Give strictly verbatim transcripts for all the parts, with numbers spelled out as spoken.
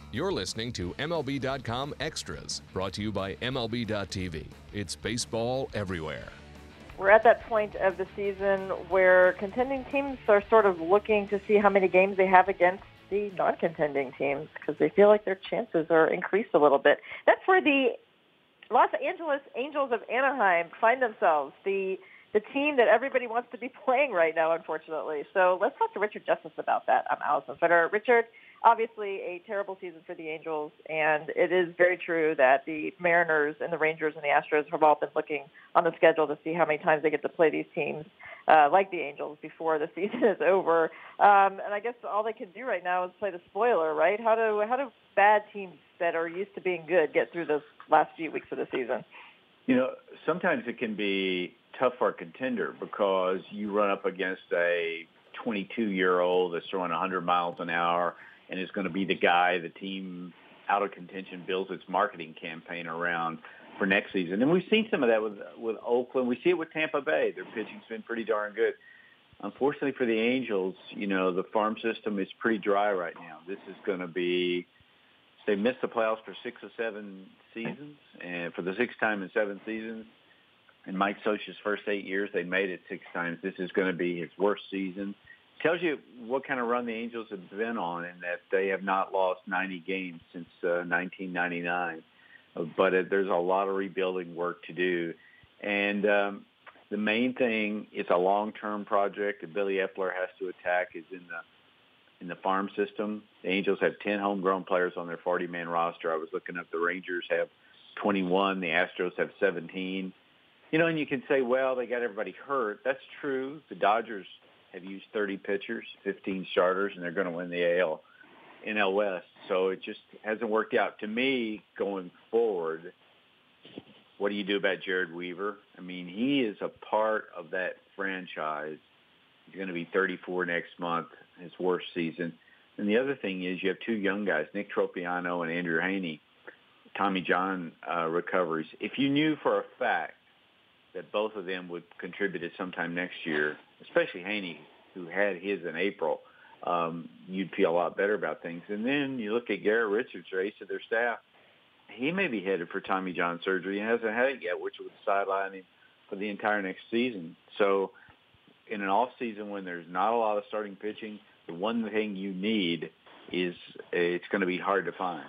You're listening to M L B dot com Extras, brought to you by M L B dot T V. It's baseball everywhere. We're at that point of the season where contending teams are sort of looking to see how many games they have against the non-contending teams because they feel like their chances are increased a little bit. That's where the Los Angeles Angels of Anaheim find themselves, the the team that everybody wants to be playing right now, unfortunately. So let's talk to Richard Justice about that. I'm Allison Federer. Richard, obviously a terrible season for the Angels, and it is very true that the Mariners and the Rangers and the Astros have all been looking on the schedule to see how many times they get to play these teams uh, like the Angels before the season is over. Um, and I guess all they can do right now is play the spoiler, right? How do how do bad teams that are used to being good get through those last few weeks of the season? You know, sometimes it can be tough for a contender because you run up against a twenty-two-year-old that's throwing one hundred miles an hour and is going to be the guy the team out of contention builds its marketing campaign around for next season. And we've seen some of that with with Oakland. We see it with Tampa Bay. Their pitching's been pretty darn good. Unfortunately for the Angels, you know, the farm system is pretty dry right now. This is going to be – they missed the playoffs for six or seven seasons, and for the sixth time in seven seasons. In Mike Scioscia's first eight years, they made it six times. This is going to be his worst season. Tells you what kind of run the Angels have been on, and that they have not lost ninety games since uh, nineteen ninety-nine. Uh, but uh, there's a lot of rebuilding work to do. And um, the main thing, it's a long-term project that Billy Epler has to attack, is in the in the farm system. The Angels have ten homegrown players on their forty-man roster. I was looking up, the Rangers have twenty-one. The Astros have seventeen. You know, and you can say, well, they got everybody hurt. That's true. The Dodgers have used thirty pitchers, fifteen starters, and they're going to win the A L N L West. So it just hasn't worked out. To me, going forward, what do you do about Jared Weaver? I mean, he is a part of that franchise. He's going to be thirty-four next month, his worst season. And the other thing is you have two young guys, Nick Tropiano and Andrew Heaney, Tommy John uh, recoveries. If you knew for a fact that both of them would contribute at sometime next year, especially Heaney, who had his in April, um, you'd feel a lot better about things. And then you look at Garrett Richards, the ace of their staff. He may be headed for Tommy John surgery and hasn't had it yet, which would sideline him for the entire next season. So in an off season when there's not a lot of starting pitching, the one thing you need is it's going to be hard to find.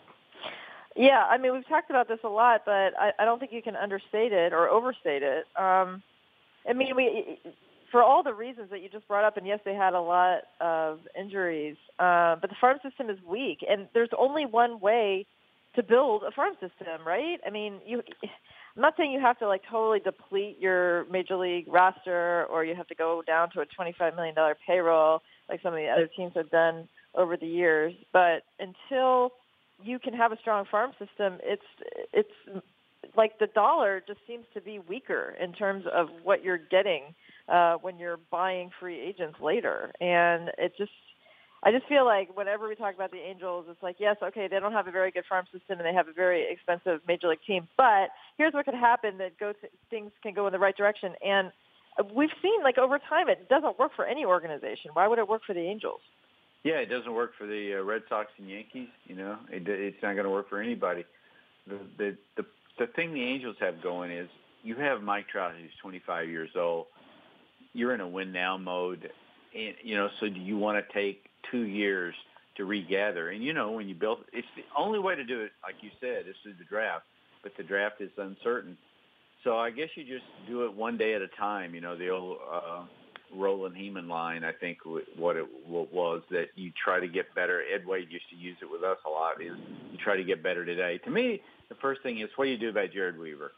Yeah, I mean, we've talked about this a lot, but I, I don't think you can understate it or overstate it. Um, I mean, we for all the reasons that you just brought up, and yes, they had a lot of injuries, uh, but the farm system is weak, and there's only one way to build a farm system, right? I mean, you. I'm not saying you have to like totally deplete your major league roster, or you have to go down to a twenty-five million dollars payroll like some of the other teams have done over the years, but until you can have a strong farm system, it's it's like the dollar just seems to be weaker in terms of what you're getting uh, when you're buying free agents later. And it just, I just feel like whenever we talk about the Angels, it's like, yes, okay, they don't have a very good farm system and they have a very expensive major league team, but here's what could happen that goes, things can go in the right direction. And we've seen like over time, it doesn't work for any organization. Why would it work for the Angels? Yeah, it doesn't work for the uh, Red Sox and Yankees. You know, it, it's not going to work for anybody. The, the the the thing the Angels have going is you have Mike Trout, who's twenty-five years old. You're in a win now mode, and you know. So do you want to take two years to regather? And you know, when you build, it's the only way to do it, like you said, is through the draft. But the draft is uncertain, so I guess you just do it one day at a time. You know, the old. Uh, Roland Heeman line, I think what it was, that you try to get better. Ed Wade used to use it with us a lot, is you try to get better today. To me, the first thing is, what do you do about Jared Weaver?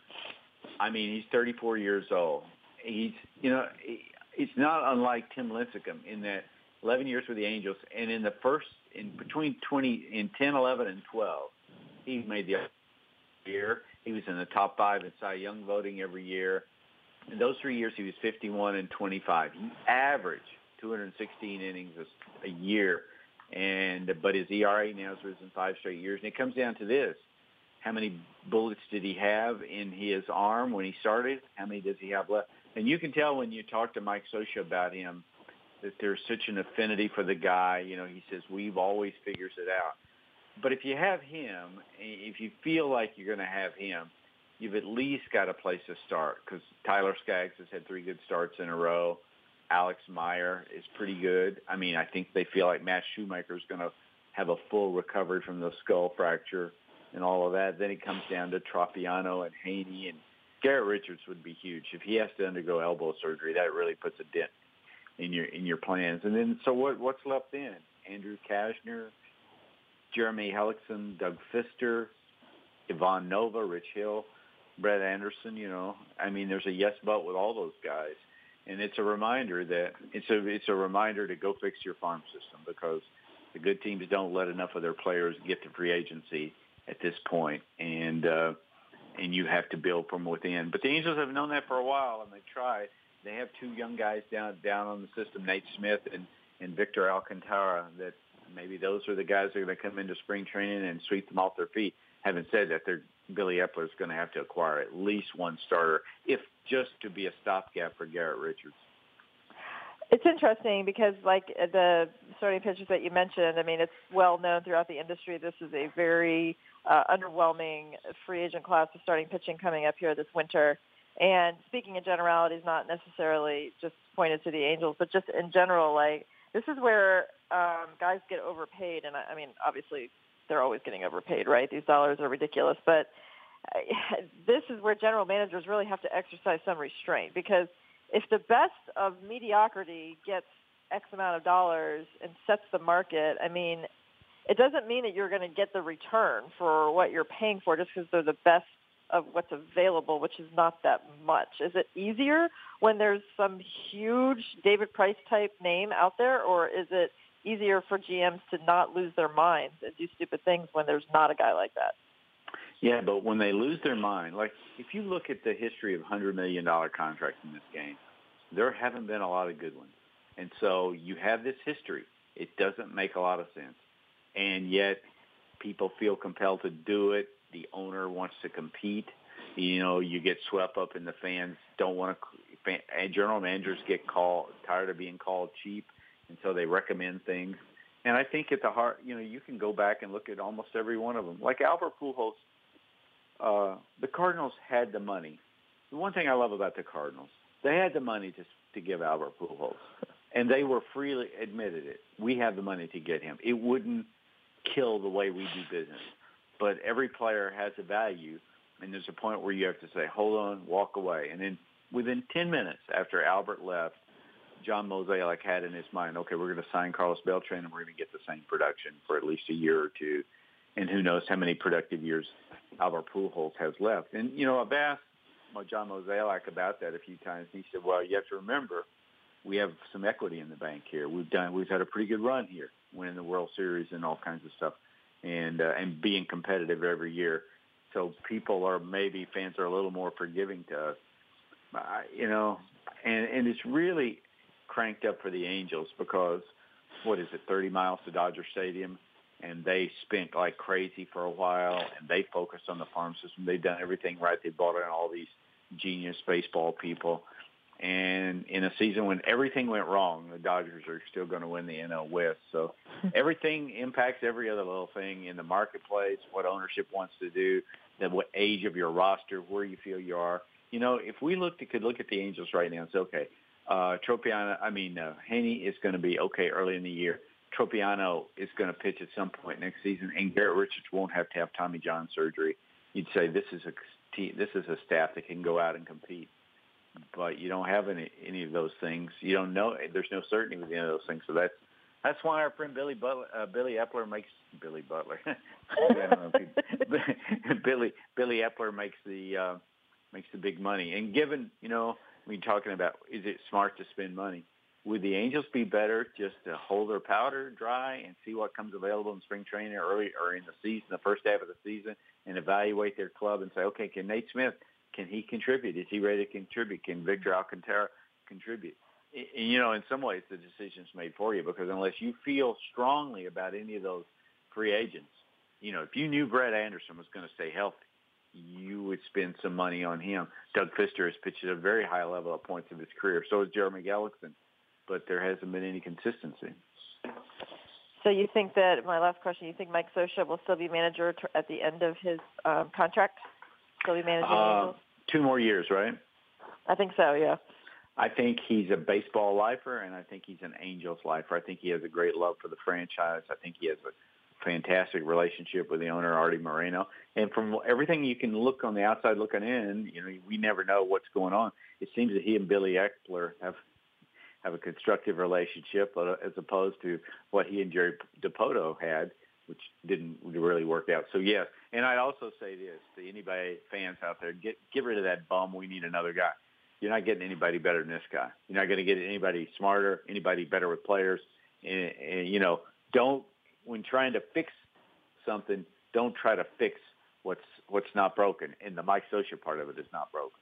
I mean, he's thirty-four years old. He's, you know, it's not unlike Tim Lincecum in that eleven years with the Angels, and in the first, in between twenty, in ten, eleven, and twelve, he made the year. He was in the top five in Cy Young voting every year. In those three years, he was fifty-one and twenty-five. He averaged two hundred sixteen innings a year, and but his E R A now has risen five straight years. And it comes down to this: how many bullets did he have in his arm when he started? How many does he have left? And you can tell when you talk to Mike Scioscia about him that there's such an affinity for the guy. You know, he says, "We've always figures it out." but if you have him, if you feel like you're going to have him, you've at least got a place to start because Tyler Skaggs has had three good starts in a row. Alex Meyer is pretty good. I mean, I think they feel like Matt Shoemaker is going to have a full recovery from the skull fracture and all of that. Then it comes down to Tropiano and Haney, and Garrett Richards would be huge. If he has to undergo elbow surgery, that really puts a dent in your in your plans. And then, so what? what's left then? Andrew Kashner, Jeremy Hellickson, Doug Fister, Ivan Nova, Rich Hill, Brett Anderson. You know, I mean, there's a yes but with all those guys. And it's a reminder that it's a it's a reminder to go fix your farm system because the good teams don't let enough of their players get to free agency at this point, and uh, and you have to build from within. But the Angels have known that for a while, and they've tried. They have two young guys down down on the system, Nate Smith and, and Victor Alcantara, that maybe those are the guys that are going to come into spring training and sweep them off their feet. Having said that, they're Billy Epler is going to have to acquire at least one starter, if just to be a stopgap for Garrett Richards. It's interesting because, like the starting pitchers that you mentioned, I mean, it's well known throughout the industry. This is a very uh, underwhelming free agent class of starting pitching coming up here this winter. And speaking in generalities, not necessarily just pointed to the Angels, but just in general, like this is where um, guys get overpaid. And I, I mean, obviously, they're always getting overpaid, right? These dollars are ridiculous. But this is where general managers really have to exercise some restraint because if the best of mediocrity gets X amount of dollars and sets the market, I mean, it doesn't mean that you're going to get the return for what you're paying for just because they're the best of what's available, which is not that much. Is it easier when there's some huge David Price type name out there, or is it easier for G Ms to not lose their minds and do stupid things when there's not a guy like that? Yeah, but when they lose their mind, like if you look at the history of one hundred million dollars contracts in this game, there haven't been a lot of good ones. And so you have this history. It doesn't make a lot of sense. And yet people feel compelled to do it. The owner wants to compete. You know, you get swept up in the fans don't want to, and general managers get called, tired of being called cheap, and so they recommend things. And I think at the heart, you know, you can go back and look at almost every one of them. Like Albert Pujols, uh, the Cardinals had the money. The one thing I love about the Cardinals, they had the money to to give Albert Pujols, and they were freely admitted it. We have the money to get him. It wouldn't kill the way we do business. But every player has a value, and there's a point where you have to say, hold on, walk away. And then within ten minutes after Albert left, John Mozeliak had in his mind, okay, we're going to sign Carlos Beltran, and we're going to get the same production for at least a year or two. And who knows how many productive years Albert Pujols has left. And, you know, I've asked John Mozeliak about that a few times, and he said, well, you have to remember, we have some equity in the bank here. We've done, we've had a pretty good run here, winning the World Series and all kinds of stuff, and uh, and being competitive every year. So people are, maybe fans are a little more forgiving to us, uh, you know, and, and it's really cranked up for the Angels because, what is it, thirty miles to Dodger Stadium, and they spent like crazy for a while, and they focused on the farm system. They've done everything right. They brought in all these genius baseball people. And in a season when everything went wrong, the Dodgers are still going to win the N L West. So everything impacts every other little thing in the marketplace, what ownership wants to do, the what age of your roster, where you feel you are. You know, if we looked, could look at the Angels right now and say, okay, uh, Tropiano, I mean, uh, Haney is going to be okay early in the year. Tropiano is going to pitch at some point next season, and Garrett Richards won't have to have Tommy John surgery. You'd say this is a this is a staff that can go out and compete. But you don't have any any of those things. You don't know. There's no certainty with any of those things. So that's that's why our friend Billy Butler, uh, Billy Epler makes Billy Butler. I don't know if he, Billy Billy Epler makes the uh, makes the big money. And given, you know, I mean, talking about is it smart to spend money? Would the Angels be better just to hold their powder dry and see what comes available in spring training early or in the season, the first half of the season, and evaluate their club and say, okay, can Nate Smith, can he contribute? Is he ready to contribute? Can Victor Alcantara contribute? And, you know, in some ways, the decision's made for you because unless you feel strongly about any of those free agents, you know, if you knew Brett Anderson was going to stay healthy, you would spend some money on him. Doug Fister has pitched at a very high level at points of his career. So has Jeremy Hellickson, but there hasn't been any consistency. So you think that, my last question, you think Mike Scioscia will still be manager t- at the end of his um, contract? Still be managing Uh, Angels? two more years, right? I think so, yeah. I think he's a baseball lifer, and I think he's an Angels lifer. I think he has a great love for the franchise. I think he has a fantastic relationship with the owner, Artie Moreno. And from everything you can look on the outside looking in, you know, we never know what's going on. It seems that he and Billy Eckler have have a constructive relationship, uh, as opposed to what he and Jerry DiPoto had, which didn't really work out. So, yes. And I'd also say this to anybody, fans out there, get get rid of that bum. We need another guy. You're not getting anybody better than this guy. You're not going to get anybody smarter, anybody better with players. And, and, you know, don't, when trying to fix something, don't try to fix what's what's not broken. And the Mike Scioscia part of it is not broken.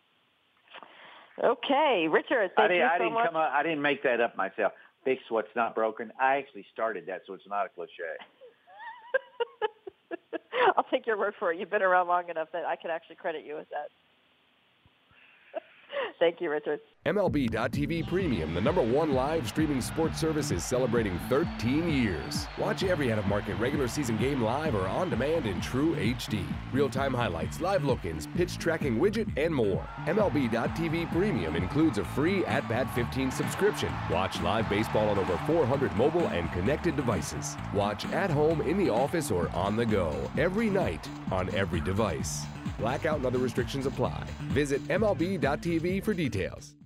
Okay, Richard, thank I didn't, you I so didn't much. come up, I didn't make that up myself. Fix what's not broken. I actually started that, so it's not a cliche. I'll take your word for it. You've been around long enough that I can actually credit you with that. Thank you, Richard. M L B dot T V Premium, the number one live streaming sports service, is celebrating thirteen years. Watch every out-of-market regular season game live or on demand in true H D. Real-time highlights, live look-ins, pitch tracking widget, and more. M L B dot T V Premium includes a free At Bat fifteen subscription. Watch live baseball on over four hundred mobile and connected devices. Watch at home, in the office, or on the go every night on every device. Blackout and other restrictions apply. Visit M L B dot T V for details.